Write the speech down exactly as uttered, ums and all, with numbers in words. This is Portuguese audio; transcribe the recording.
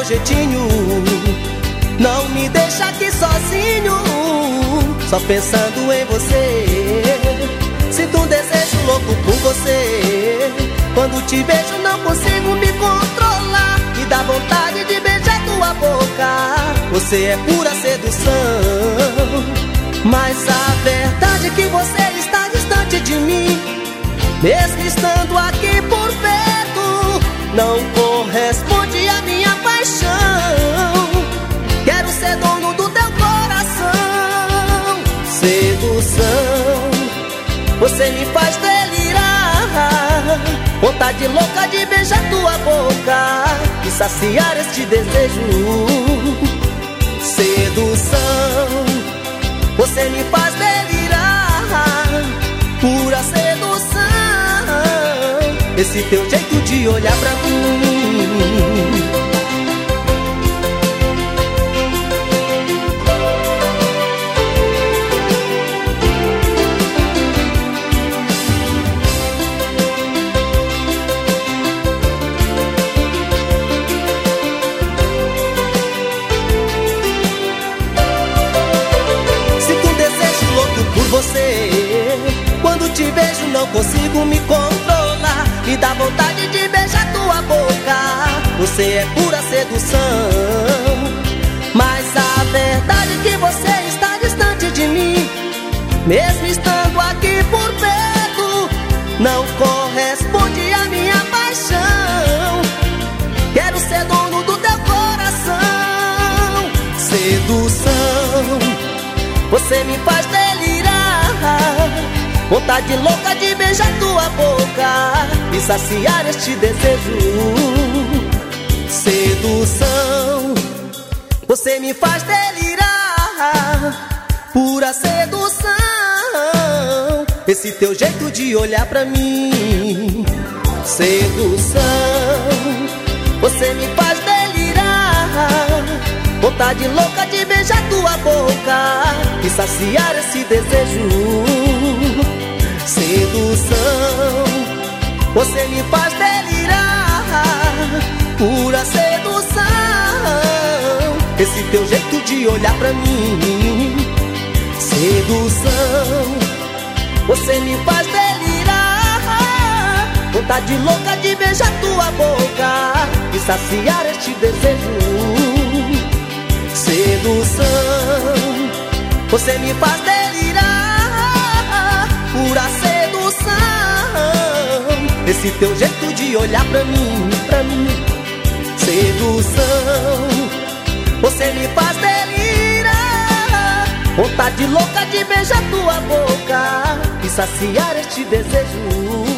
jeitinho, não me deixa aqui sozinho, só pensando em você. Sinto um desejo louco por você. Quando te vejo não consigo me controlar, me dá vontade de beijar tua boca. Você é pura sedução, mas a verdade é que você está distante de mim. Mesmo estando aqui por perto, não corresponde à minha paixão. Quero ser dono do teu coração. Sedução, você me faz delirar, vontade louca de beijar tua boca e saciar este desejo. Sedução, você me faz delirar, pura sedução, esse teu jeito de olhar pra mim. Você, quando te vejo não consigo me controlar, me dá vontade de beijar tua boca. Você é pura sedução, mas a verdade é que você está distante de mim. Mesmo estando aqui por perto, não corresponde à minha paixão. Quero ser dono do teu coração. Sedução, você me faz delirar, vontade louca de beijar tua boca e saciar este desejo. Sedução, você me faz delirar, pura sedução, esse teu jeito de olhar pra mim. Sedução, você me faz delirar, vontade louca de beijar tua boca e saciar esse desejo. Sedução, você me faz delirar, pura sedução, esse teu jeito de olhar pra mim. Sedução, você me faz delirar, vontade louca de beijar tua boca e saciar este desejo. Sedução, você me faz delirar, pura sedução, esse teu jeito de olhar pra mim, pra mim. Sedução, você me faz delirar, vontade louca de beijar tua boca e saciar este desejo.